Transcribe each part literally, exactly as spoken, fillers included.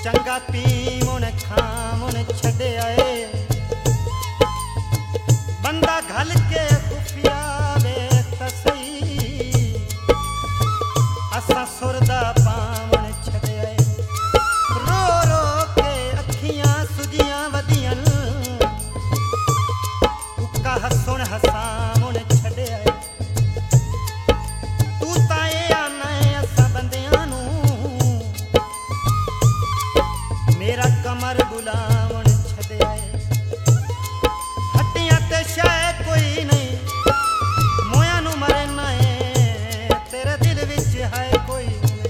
चंगा पी मुन खा मुन छड़े आए बंदा घल के खुफिया वेख सही असा सुरदा पावन छड़े आए रो रो के अखियां सुजियां वदियन उका हसुन हसामुन छड़े आए तू ताए आना है असा बंदियां नू मेरा कमर गुलामन छड़े आए हड्डियां ते शाय कोई नहीं मोया नू मरना है तेरे दिल विच है कोई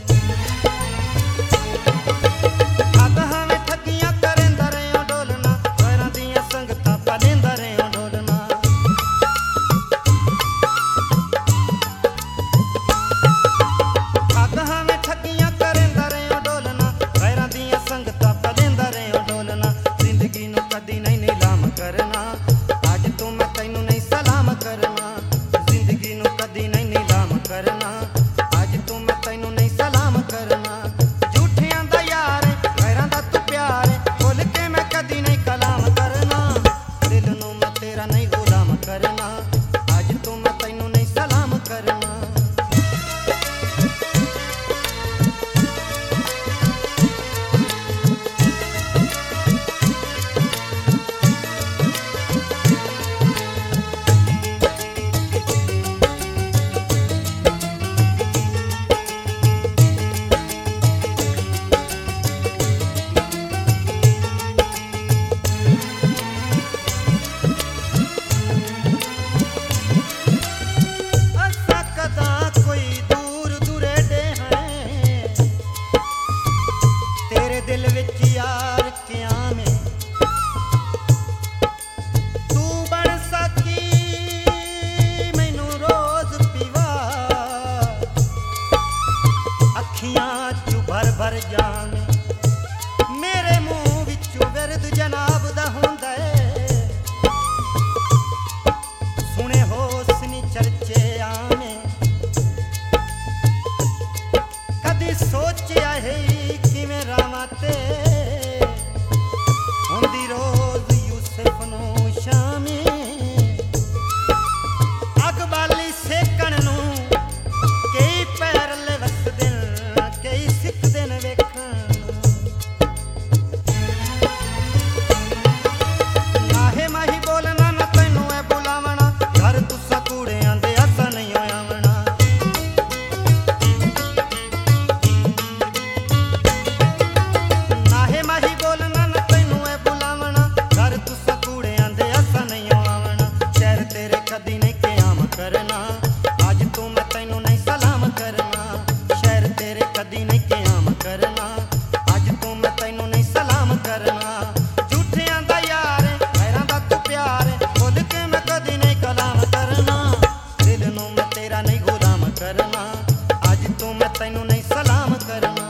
भर जाने मेरे मुंह विचों विरद जनाब दा हुंदा है सुने होसनी चर्चे आने कदी सोचिया है किवें रावां ते हुंदी रोज यूसुफ नूं शामे अग बाली सेकण नूं कई पैर ले वसदे कई सिकदे न वेखण नाहे माही बोलना न तैनू ऐ बुलावना घर तुसा कूड़े आंदे असा नहीं आवना नाहे माही बोलना न तैनू ऐ बुलावना घर तुसा कूड़े आंदे असा नहीं आवना शहर तेरे कदी नहीं क़याम करना आज तू मैं तैनू नहीं सलाम करना शहर तेरे कदी नहीं क़याम करना आज तू मैं तैनू नहीं सलाम करना झूठियां दा यार गैरां दा तू प्यार खुद के मैं कदी नहीं कलाम करना दिल नू मैं तेरा नहीं गुलाम करना आज तू मैं तैनू नहीं सलाम करना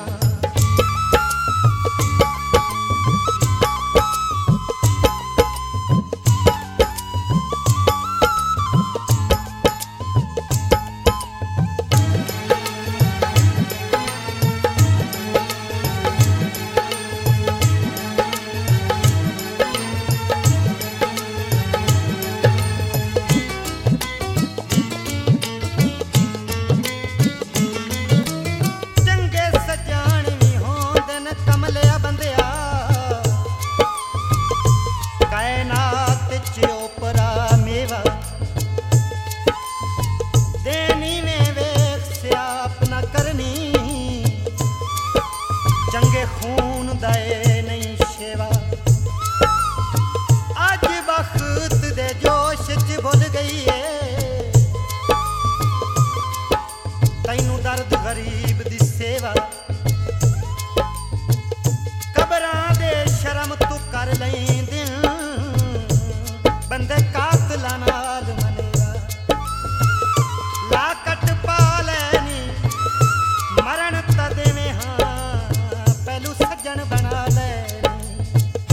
चंगे सजान भी होंदे न कमलिया बंदिया कायनात च ओपरा मेवा देनी में वेख स्याप न करनी चंगे खून दाए नहीं शेवा अज बख्त दे जोश च भुल गई है तैनू दर्द गरीब दी सेवा कबरां दे शर्म तू कर लैंदे बंदे कातलां नाल मनेगा लाकट पा लैनी मरण तां देवें हां पहलू सज्जन बना लैनी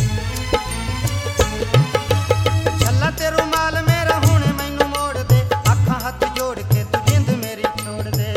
छल्ला ते रुमाल मेरा हुण मैनू मोड़ दे अखां हथ जोड़ के तू जिंद मेरी छोड़ दे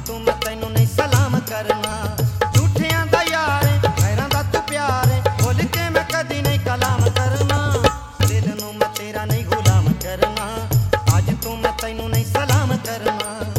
ਤੂੰ ਮੈਂ ਤੈਨੂੰ ਨਹੀਂ ਸਲਾਮ ਕਰਨਾ ਝੂਠਿਆਂ ਦਾ ਯਾਰ ਏ ਗੈਰਾਂ ਦਾ ਤੂੰ ਪਿਆਰ ਏ ਭੁੱਲ ਕੇ ਮੈਂ ਕਦੀ ਨਹੀਂ ਕਲਾਮ ਕਰਨਾ ਦਿਲ ਨੂੰ ਮੈਂ ਤੇਰਾ ਨਹੀਂ ਗੁਲਾਮ ਕਰਨਾ ਅੱਜ ਤੂੰ ਮੈਂ ਤੈਨੂੰ ਨਹੀਂ ਸਲਾਮ ਕਰਨਾ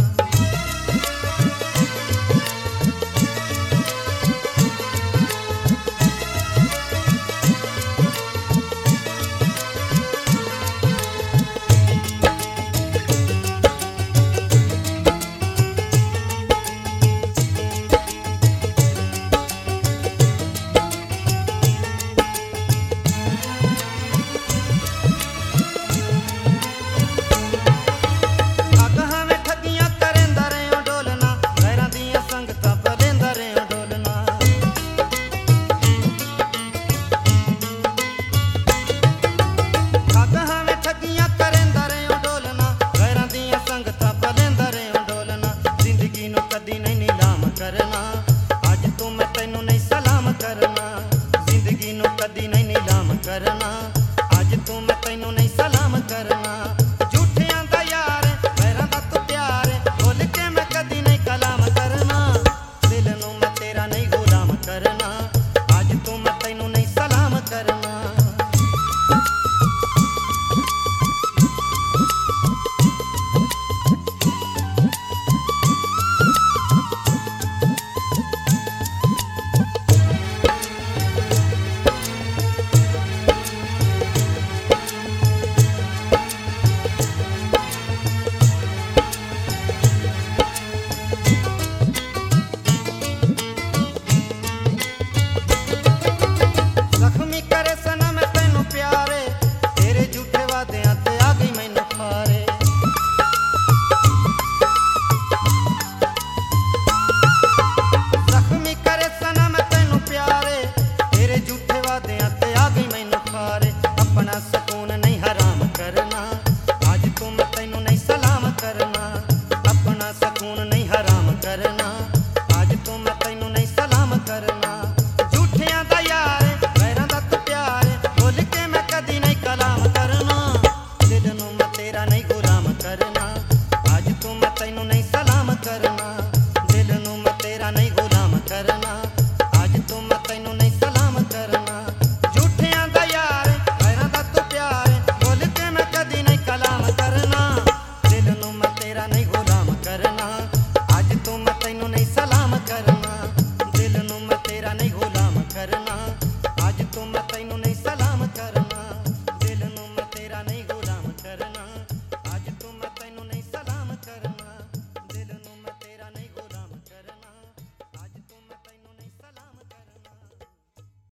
कदी नहीं नीलाम करना अज तू मैं तैनू नहीं सलाम करना झूठियां दा यार गैरां दा तू प्यार भुल के मैं कदी नहीं कलाम करना दिल नू मैं तेरा नहीं गुलाम करना अज तू मैं तैनू नहीं सलाम करना अपना सुकून नहीं हराम करना आज तू मैं तैनू नहीं सलाम करना अपना सुकून नहीं हराम करना आज तू मैं तैनू नहीं सलाम करना झूठियां दा यार गैरां दा तू प्यार भुल के मैं कदी नहीं कलाम करना दिल नू मैं तेरा नहीं गुलाम करना आज तू मैं तैनू नहीं सलाम करना